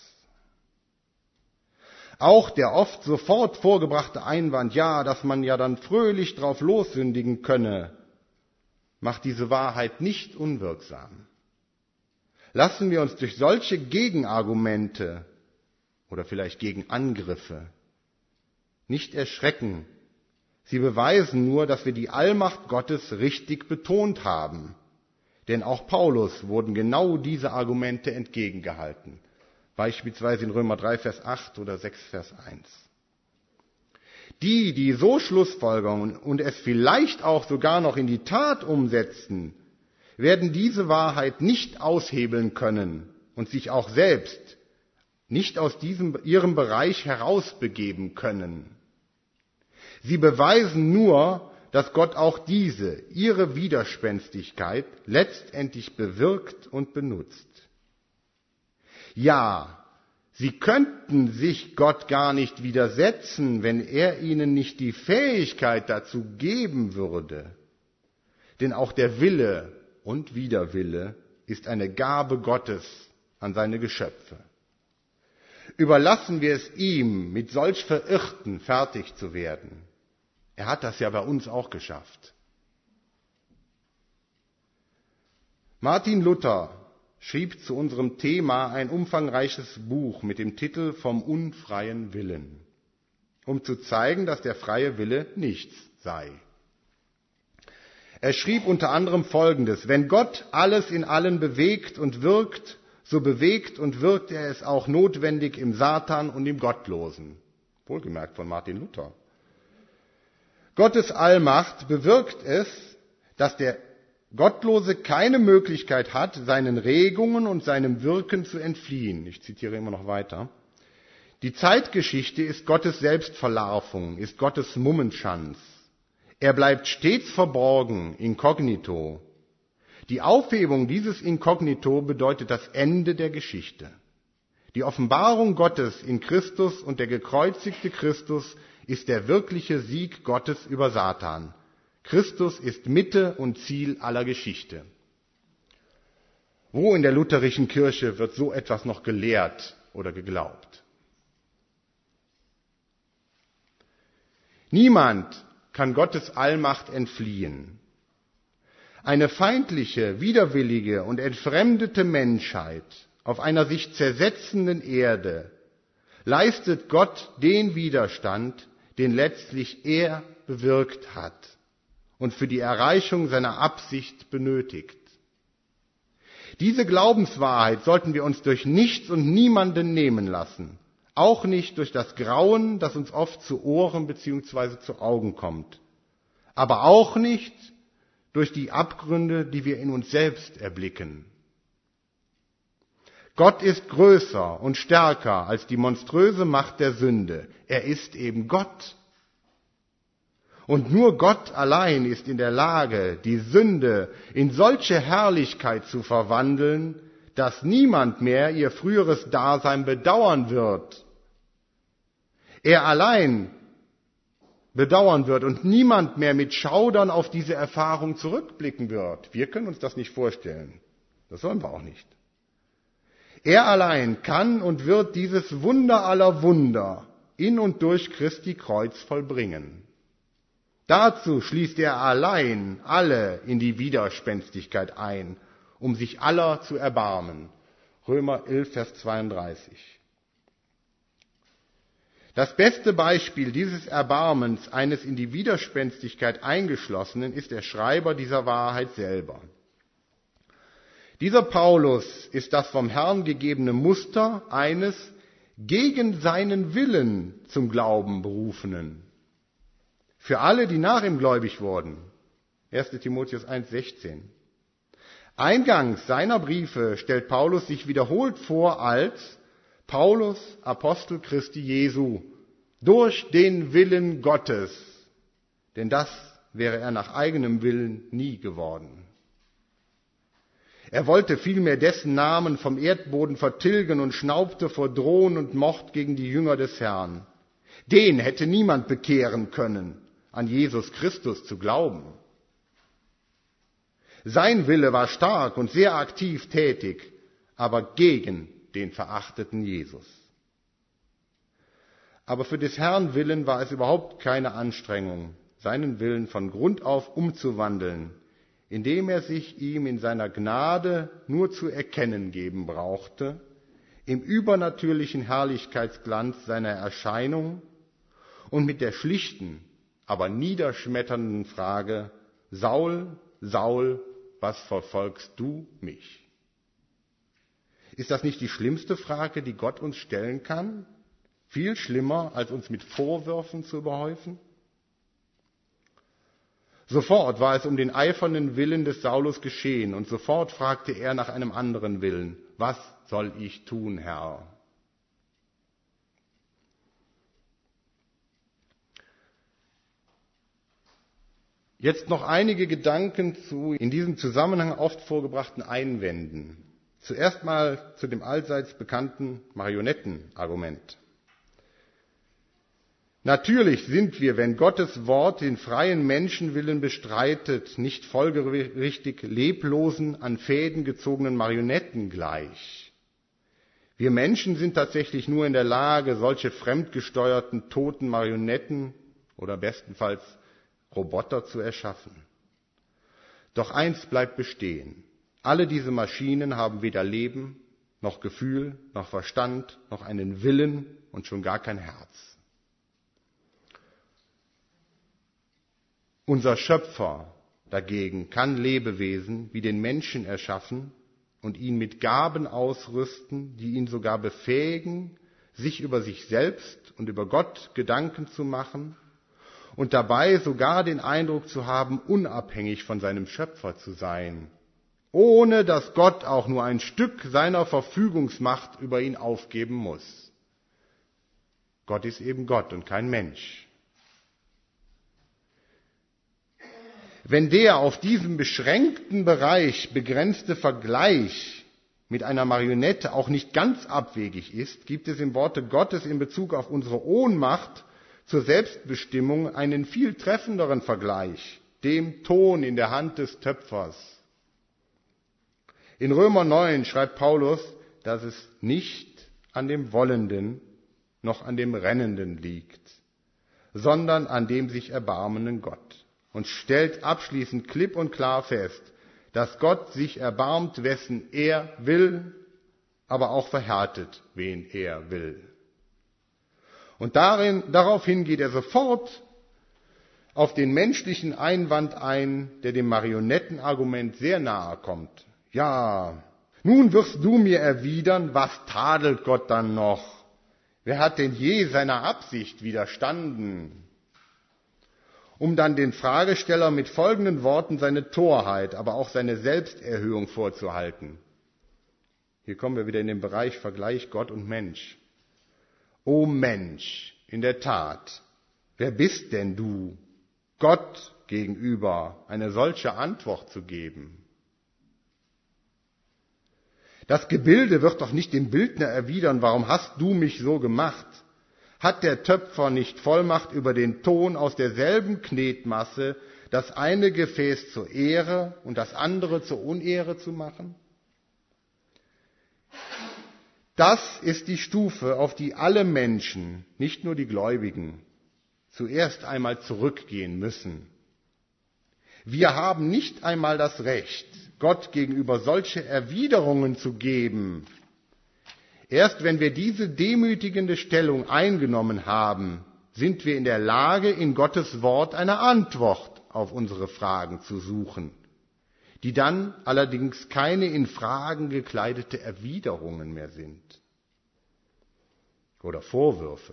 Auch der oft sofort vorgebrachte Einwand, ja, dass man ja dann fröhlich drauf lossündigen könne, macht diese Wahrheit nicht unwirksam. Lassen wir uns durch solche Gegenargumente oder vielleicht Gegenangriffe nicht erschrecken. Sie beweisen nur, dass wir die Allmacht Gottes richtig betont haben. Denn auch Paulus wurden genau diese Argumente entgegengehalten. Beispielsweise in Römer drei, Vers acht oder sechs, Vers eins. Die, die so schlussfolgern und es vielleicht auch sogar noch in die Tat umsetzen, werden diese Wahrheit nicht aushebeln können und sich auch selbst nicht aus diesem, ihrem Bereich herausbegeben können. Sie beweisen nur, dass Gott auch diese, ihre Widerspenstigkeit letztendlich bewirkt und benutzt. Ja, sie könnten sich Gott gar nicht widersetzen, wenn er ihnen nicht die Fähigkeit dazu geben würde. Denn auch der Wille und Widerwille ist eine Gabe Gottes an seine Geschöpfe. Überlassen wir es ihm, mit solch Verirrten fertig zu werden. Er hat das ja bei uns auch geschafft. Martin Luther schrieb zu unserem Thema ein umfangreiches Buch mit dem Titel Vom unfreien Willen, um zu zeigen, dass der freie Wille nichts sei. Er schrieb unter anderem Folgendes: Wenn Gott alles in allen bewegt und wirkt, so bewegt und wirkt er es auch notwendig im Satan und im Gottlosen. Wohlgemerkt von Martin Luther. Gottes Allmacht bewirkt es, dass der Gottlose keine Möglichkeit hat, seinen Regungen und seinem Wirken zu entfliehen. Ich zitiere immer noch weiter. Die Zeitgeschichte ist Gottes Selbstverlarvung, ist Gottes Mummenschanz. Er bleibt stets verborgen, inkognito. Die Aufhebung dieses Inkognito bedeutet das Ende der Geschichte. Die Offenbarung Gottes in Christus und der gekreuzigte Christus ist der wirkliche Sieg Gottes über Satan. Christus ist Mitte und Ziel aller Geschichte. Wo in der lutherischen Kirche wird so etwas noch gelehrt oder geglaubt? Niemand kann Gottes Allmacht entfliehen. Eine feindliche, widerwillige und entfremdete Menschheit auf einer sich zersetzenden Erde leistet Gott den Widerstand, den letztlich er bewirkt hat und für die Erreichung seiner Absicht benötigt. Diese Glaubenswahrheit sollten wir uns durch nichts und niemanden nehmen lassen, auch nicht durch das Grauen, das uns oft zu Ohren bzw. zu Augen kommt, aber auch nicht durch die Abgründe, die wir in uns selbst erblicken. Gott ist größer und stärker als die monströse Macht der Sünde. Er ist eben Gott. Und nur Gott allein ist in der Lage, die Sünde in solche Herrlichkeit zu verwandeln, dass niemand mehr ihr früheres Dasein bedauern wird. Er allein bedauern wird und niemand mehr mit Schaudern auf diese Erfahrung zurückblicken wird. Wir können uns das nicht vorstellen. Das sollen wir auch nicht. Er allein kann und wird dieses Wunder aller Wunder in und durch Christi Kreuz vollbringen. Dazu schließt er allein alle in die Widerspenstigkeit ein, um sich aller zu erbarmen. Römer elf, Vers zweiunddreißig. Das beste Beispiel dieses Erbarmens eines in die Widerspenstigkeit eingeschlossenen ist der Schreiber dieser Wahrheit selber. Dieser Paulus ist das vom Herrn gegebene Muster eines gegen seinen Willen zum Glauben berufenen. Für alle, die nach ihm gläubig wurden. erster Timotheus eins, sechzehn. Eingangs seiner Briefe stellt Paulus sich wiederholt vor als Paulus, Apostel Christi Jesu, durch den Willen Gottes, denn das wäre er nach eigenem Willen nie geworden. Er wollte vielmehr dessen Namen vom Erdboden vertilgen und schnaubte vor Drohen und Mord gegen die Jünger des Herrn. Den hätte niemand bekehren können, an Jesus Christus zu glauben. Sein Wille war stark und sehr aktiv tätig, aber gegen den verachteten Jesus. Aber für des Herrn Willen war es überhaupt keine Anstrengung, seinen Willen von Grund auf umzuwandeln, indem er sich ihm in seiner Gnade nur zu erkennen geben brauchte, im übernatürlichen Herrlichkeitsglanz seiner Erscheinung und mit der schlichten, aber niederschmetternden Frage: Saul, Saul, was verfolgst du mich? Ist das nicht die schlimmste Frage, die Gott uns stellen kann? Viel schlimmer, als uns mit Vorwürfen zu überhäufen? Sofort war es um den eifernden Willen des Saulus geschehen, und sofort fragte er nach einem anderen Willen: Was soll ich tun, Herr? Jetzt noch einige Gedanken zu in diesem Zusammenhang oft vorgebrachten Einwänden. Zuerst mal zu dem allseits bekannten Marionettenargument. Natürlich sind wir, wenn Gottes Wort den freien Menschenwillen bestreitet, nicht folgerichtig leblosen, an Fäden gezogenen Marionetten gleich. Wir Menschen sind tatsächlich nur in der Lage, solche fremdgesteuerten, toten Marionetten oder bestenfalls Roboter zu erschaffen. Doch eins bleibt bestehen: Alle diese Maschinen haben weder Leben, noch Gefühl, noch Verstand, noch einen Willen und schon gar kein Herz. Unser Schöpfer dagegen kann Lebewesen wie den Menschen erschaffen und ihn mit Gaben ausrüsten, die ihn sogar befähigen, sich über sich selbst und über Gott Gedanken zu machen und dabei sogar den Eindruck zu haben, unabhängig von seinem Schöpfer zu sein, ohne dass Gott auch nur ein Stück seiner Verfügungsmacht über ihn aufgeben muss. Gott ist eben Gott und kein Mensch. Wenn der auf diesem beschränkten Bereich begrenzte Vergleich mit einer Marionette auch nicht ganz abwegig ist, gibt es im Worte Gottes in Bezug auf unsere Ohnmacht zur Selbstbestimmung einen viel treffenderen Vergleich, dem Ton in der Hand des Töpfers. In Römer neun schreibt Paulus, dass es nicht an dem Wollenden noch an dem Rennenden liegt, sondern an dem sich erbarmenden Gott. Und stellt abschließend klipp und klar fest, dass Gott sich erbarmt, wessen er will, aber auch verhärtet, wen er will. Und darin, daraufhin geht er sofort auf den menschlichen Einwand ein, der dem Marionettenargument sehr nahe kommt. Ja, nun wirst du mir erwidern, was tadelt Gott dann noch? Wer hat denn je seiner Absicht widerstanden? Um dann den Fragesteller mit folgenden Worten seine Torheit, aber auch seine Selbsterhöhung vorzuhalten. Hier kommen wir wieder in den Bereich Vergleich Gott und Mensch. O Mensch, in der Tat, wer bist denn du, Gott gegenüber eine solche Antwort zu geben? Das Gebilde wird doch nicht dem Bildner erwidern, warum hast du mich so gemacht? Hat der Töpfer nicht Vollmacht über den Ton aus derselben Knetmasse, das eine Gefäß zur Ehre und das andere zur Unehre zu machen? Das ist die Stufe, auf die alle Menschen, nicht nur die Gläubigen, zuerst einmal zurückgehen müssen. Wir haben nicht einmal das Recht, Gott gegenüber solche Erwiderungen zu geben. Erst wenn wir diese demütigende Stellung eingenommen haben, sind wir in der Lage, in Gottes Wort eine Antwort auf unsere Fragen zu suchen, die dann allerdings keine in Fragen gekleidete Erwiderungen mehr sind oder Vorwürfe.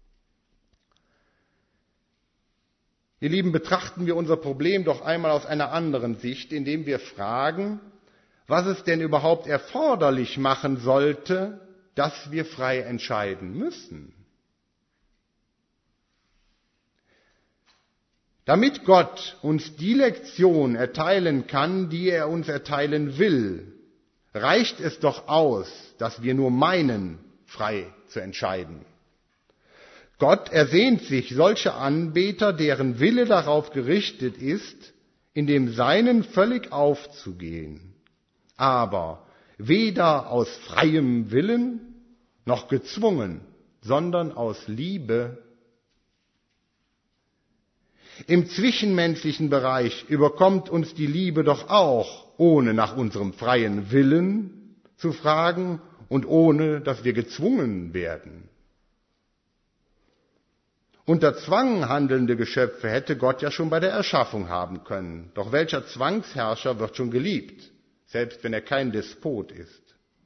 Ihr Lieben, betrachten wir unser Problem doch einmal aus einer anderen Sicht, indem wir fragen, was es denn überhaupt erforderlich machen sollte, dass wir frei entscheiden müssen. Damit Gott uns die Lektion erteilen kann, die er uns erteilen will, reicht es doch aus, dass wir nur meinen, frei zu entscheiden. Gott ersehnt sich solche Anbeter, deren Wille darauf gerichtet ist, in dem Seinen völlig aufzugehen, aber weder aus freiem Willen noch gezwungen, sondern aus Liebe. Im zwischenmenschlichen Bereich überkommt uns die Liebe doch auch, ohne nach unserem freien Willen zu fragen und ohne, dass wir gezwungen werden. Unter Zwang handelnde Geschöpfe hätte Gott ja schon bei der Erschaffung haben können. Doch welcher Zwangsherrscher wird schon geliebt, selbst wenn er kein Despot ist?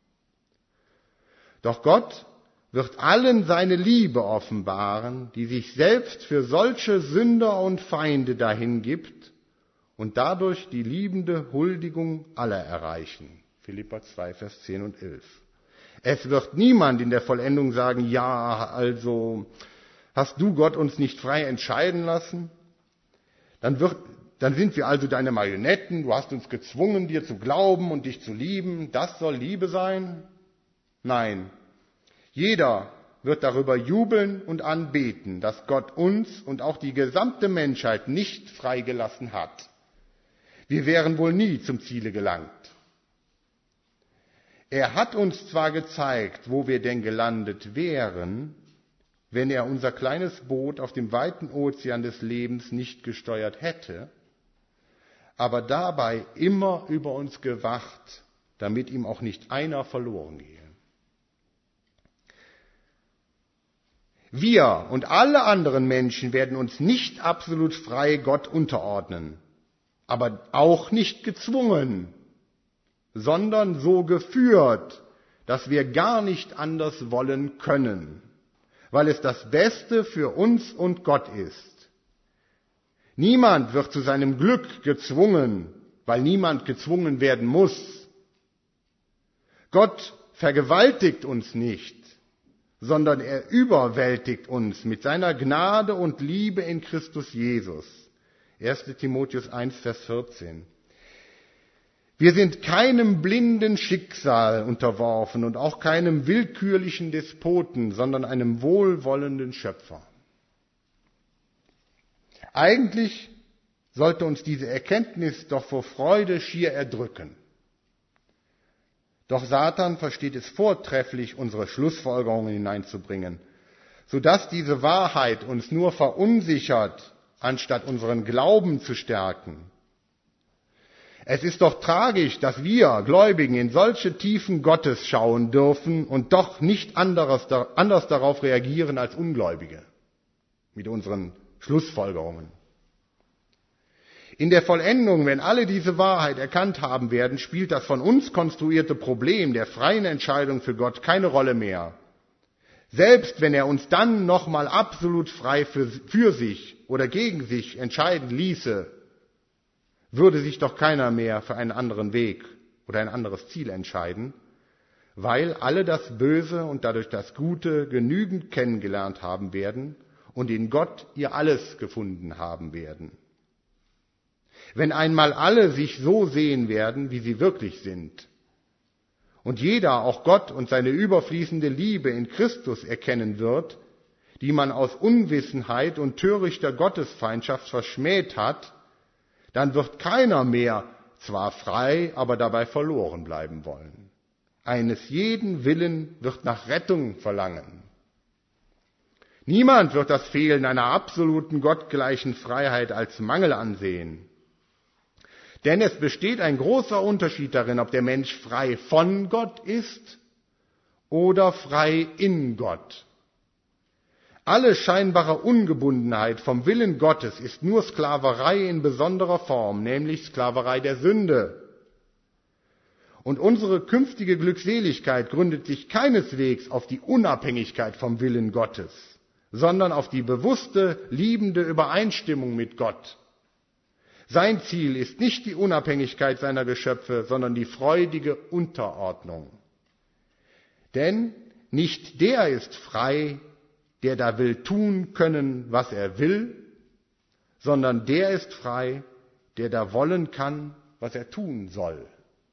Doch Gott wird allen seine Liebe offenbaren, die sich selbst für solche Sünder und Feinde dahingibt und dadurch die liebende Huldigung aller erreichen. Philipper zwei, Vers zehn und elf. Es wird niemand in der Vollendung sagen, ja, also hast du Gott uns nicht frei entscheiden lassen? Dann, wird, dann sind wir also deine Marionetten, du hast uns gezwungen, dir zu glauben und dich zu lieben. Das soll Liebe sein? Nein. Jeder wird darüber jubeln und anbeten, dass Gott uns und auch die gesamte Menschheit nicht freigelassen hat. Wir wären wohl nie zum Ziele gelangt. Er hat uns zwar gezeigt, wo wir denn gelandet wären, wenn er unser kleines Boot auf dem weiten Ozean des Lebens nicht gesteuert hätte, aber dabei immer über uns gewacht, damit ihm auch nicht einer verloren gehe. Wir und alle anderen Menschen werden uns nicht absolut frei Gott unterordnen, aber auch nicht gezwungen, sondern so geführt, dass wir gar nicht anders wollen können, weil es das Beste für uns und Gott ist. Niemand wird zu seinem Glück gezwungen, weil niemand gezwungen werden muss. Gott vergewaltigt uns nicht, sondern er überwältigt uns mit seiner Gnade und Liebe in Christus Jesus. erster Timotheus eins, Vers vierzehn. Wir sind keinem blinden Schicksal unterworfen und auch keinem willkürlichen Despoten, sondern einem wohlwollenden Schöpfer. Eigentlich sollte uns diese Erkenntnis doch vor Freude schier erdrücken. Doch Satan versteht es vortrefflich, unsere Schlussfolgerungen hineinzubringen, sodass diese Wahrheit uns nur verunsichert, anstatt unseren Glauben zu stärken. Es ist doch tragisch, dass wir Gläubigen in solche Tiefen Gottes schauen dürfen und doch nicht anderes, anders darauf reagieren als Ungläubige mit unseren Schlussfolgerungen. In der Vollendung, wenn alle diese Wahrheit erkannt haben werden, spielt das von uns konstruierte Problem der freien Entscheidung für Gott keine Rolle mehr. Selbst wenn er uns dann nochmal absolut frei für, für sich oder gegen sich entscheiden ließe, würde sich doch keiner mehr für einen anderen Weg oder ein anderes Ziel entscheiden, weil alle das Böse und dadurch das Gute genügend kennengelernt haben werden und in Gott ihr Alles gefunden haben werden. Wenn einmal alle sich so sehen werden, wie sie wirklich sind, und jeder auch Gott und seine überfließende Liebe in Christus erkennen wird, die man aus Unwissenheit und törichter Gottesfeindschaft verschmäht hat, dann wird keiner mehr zwar frei, aber dabei verloren bleiben wollen. Eines jeden Willen wird nach Rettung verlangen. Niemand wird das Fehlen einer absoluten gottgleichen Freiheit als Mangel ansehen. Denn es besteht ein großer Unterschied darin, ob der Mensch frei von Gott ist oder frei in Gott. Alle scheinbare Ungebundenheit vom Willen Gottes ist nur Sklaverei in besonderer Form, nämlich Sklaverei der Sünde. Und unsere künftige Glückseligkeit gründet sich keineswegs auf die Unabhängigkeit vom Willen Gottes, sondern auf die bewusste, liebende Übereinstimmung mit Gott. Sein Ziel ist nicht die Unabhängigkeit seiner Geschöpfe, sondern die freudige Unterordnung. Denn nicht der ist frei, der da will tun können, was er will, sondern der ist frei, der da wollen kann, was er tun soll.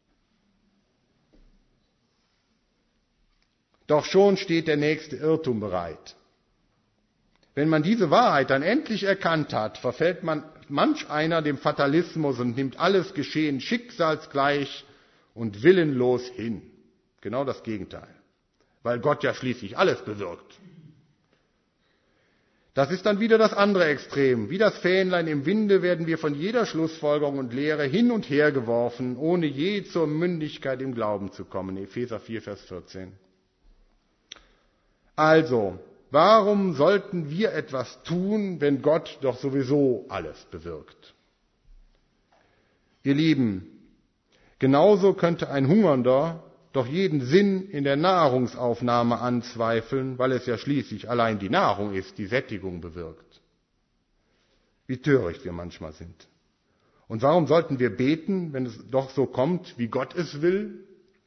Doch schon steht der nächste Irrtum bereit. Wenn man diese Wahrheit dann endlich erkannt hat, verfällt man manch einer dem Fatalismus und nimmt alles Geschehen schicksalsgleich und willenlos hin. Genau das Gegenteil, weil Gott ja schließlich alles bewirkt. Das ist dann wieder das andere Extrem. Wie das Fähnlein im Winde werden wir von jeder Schlussfolgerung und Lehre hin und her geworfen, ohne je zur Mündigkeit im Glauben zu kommen. Epheser vier, Vers vierzehn. Also, warum sollten wir etwas tun, wenn Gott doch sowieso alles bewirkt? Ihr Lieben, genauso könnte ein Hungernder doch jeden Sinn in der Nahrungsaufnahme anzweifeln, weil es ja schließlich allein die Nahrung ist, die Sättigung bewirkt. Wie töricht wir manchmal sind. Und warum sollten wir beten, wenn es doch so kommt, wie Gott es will?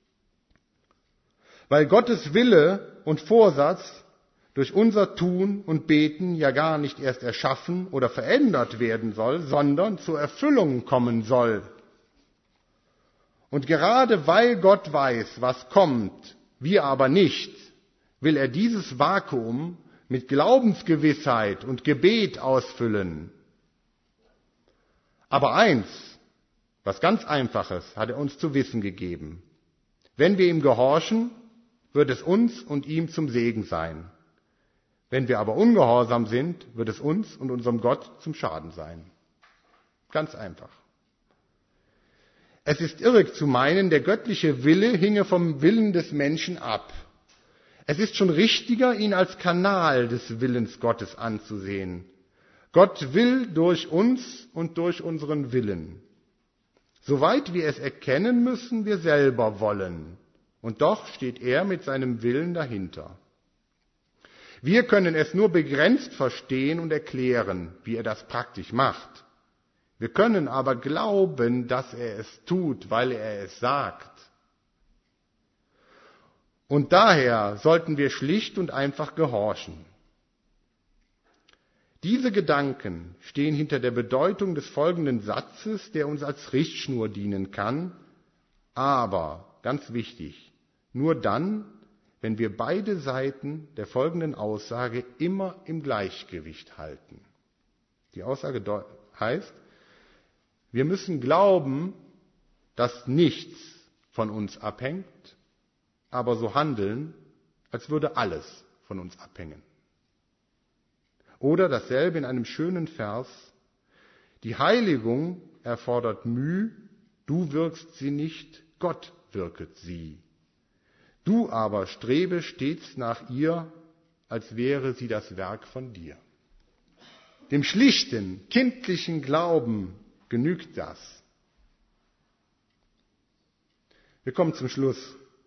Weil Gottes Wille und Vorsatz durch unser Tun und Beten ja gar nicht erst erschaffen oder verändert werden soll, sondern zur Erfüllung kommen soll. Und gerade weil Gott weiß, was kommt, wir aber nicht, will er dieses Vakuum mit Glaubensgewissheit und Gebet ausfüllen. Aber eins, was ganz Einfaches, hat er uns zu wissen gegeben. Wenn wir ihm gehorchen, wird es uns und ihm zum Segen sein. Wenn wir aber ungehorsam sind, wird es uns und unserem Gott zum Schaden sein. Ganz einfach. Es ist irrig zu meinen, der göttliche Wille hinge vom Willen des Menschen ab. Es ist schon richtiger, ihn als Kanal des Willens Gottes anzusehen. Gott will durch uns und durch unseren Willen. Soweit wir es erkennen, müssen wir selber wollen. Und doch steht er mit seinem Willen dahinter. Wir können es nur begrenzt verstehen und erklären, wie er das praktisch macht. Wir können aber glauben, dass er es tut, weil er es sagt. Und daher sollten wir schlicht und einfach gehorchen. Diese Gedanken stehen hinter der Bedeutung des folgenden Satzes, der uns als Richtschnur dienen kann, aber, ganz wichtig, nur dann, wenn wir beide Seiten der folgenden Aussage immer im Gleichgewicht halten. Die Aussage heißt, wir müssen glauben, dass nichts von uns abhängt, aber so handeln, als würde alles von uns abhängen. Oder dasselbe in einem schönen Vers, die Heiligung erfordert Mühe, du wirkst sie nicht, Gott wirket sie. Du aber strebe stets nach ihr, als wäre sie das Werk von dir. Dem schlichten, kindlichen Glauben genügt das. Wir kommen zum Schluss.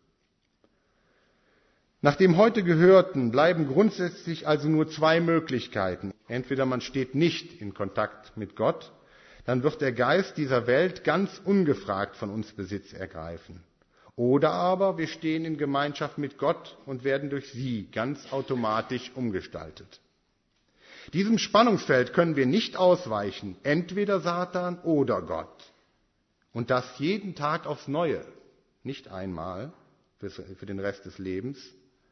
Nach dem heute Gehörten bleiben grundsätzlich also nur zwei Möglichkeiten. Entweder man steht nicht in Kontakt mit Gott, dann wird der Geist dieser Welt ganz ungefragt von uns Besitz ergreifen. Oder aber wir stehen in Gemeinschaft mit Gott und werden durch sie ganz automatisch umgestaltet. Diesem Spannungsfeld können wir nicht ausweichen, entweder Satan oder Gott. Und das jeden Tag aufs Neue, nicht einmal für den Rest des Lebens.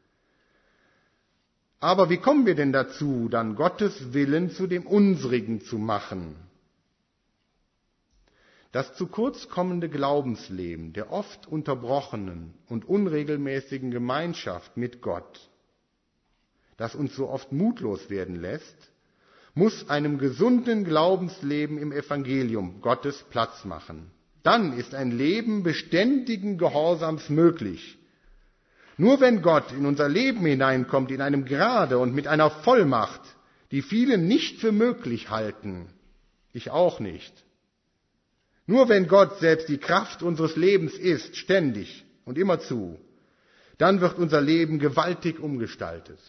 Aber wie kommen wir denn dazu, dann Gottes Willen zu dem unsrigen zu machen? Das zu kurz kommende Glaubensleben der oft unterbrochenen und unregelmäßigen Gemeinschaft mit Gott, das uns so oft mutlos werden lässt, muss einem gesunden Glaubensleben im Evangelium Gottes Platz machen. Dann ist ein Leben beständigen Gehorsams möglich. Nur wenn Gott in unser Leben hineinkommt, in einem Grade und mit einer Vollmacht, die viele nicht für möglich halten, ich auch nicht. Nur wenn Gott selbst die Kraft unseres Lebens ist, ständig und immerzu, dann wird unser Leben gewaltig umgestaltet.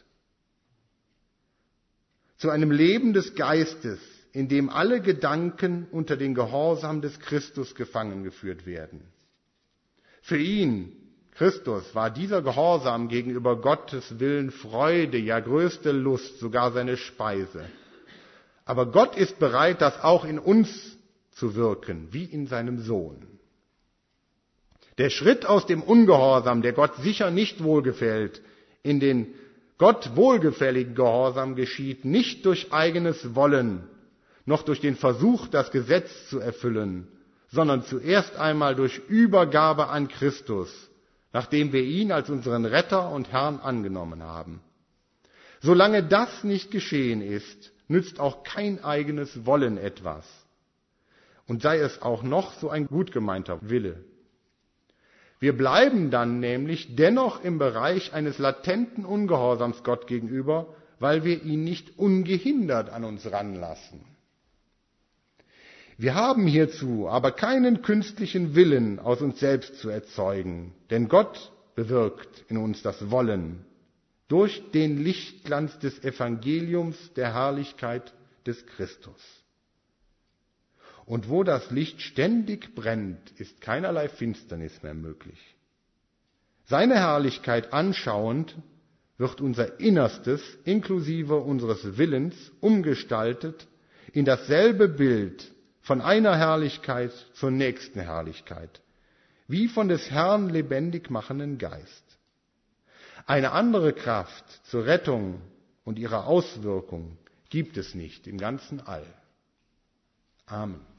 Zu einem Leben des Geistes, in dem alle Gedanken unter den Gehorsam des Christus gefangen geführt werden. Für ihn, Christus, war dieser Gehorsam gegenüber Gottes Willen Freude, ja größte Lust, sogar seine Speise. Aber Gott ist bereit, das auch in uns zu wirken, wie in seinem Sohn. Der Schritt aus dem Ungehorsam, der Gott sicher nicht wohlgefällt, in den Gott wohlgefälligen Gehorsam geschieht nicht durch eigenes Wollen, noch durch den Versuch, das Gesetz zu erfüllen, sondern zuerst einmal durch Übergabe an Christus, nachdem wir ihn als unseren Retter und Herrn angenommen haben. Solange das nicht geschehen ist, nützt auch kein eigenes Wollen etwas. Und sei es auch noch so ein gut gemeinter Wille. Wir bleiben dann nämlich dennoch im Bereich eines latenten Ungehorsams Gott gegenüber, weil wir ihn nicht ungehindert an uns ranlassen. Wir haben hierzu aber keinen künstlichen Willen aus uns selbst zu erzeugen, denn Gott bewirkt in uns das Wollen durch den Lichtglanz des Evangeliums der Herrlichkeit des Christus. Und wo das Licht ständig brennt, ist keinerlei Finsternis mehr möglich. Seine Herrlichkeit anschauend wird unser Innerstes inklusive unseres Willens umgestaltet in dasselbe Bild von einer Herrlichkeit zur nächsten Herrlichkeit, wie von des Herrn lebendig machenden Geist. Eine andere Kraft zur Rettung und ihrer Auswirkung gibt es nicht im ganzen All. Amen.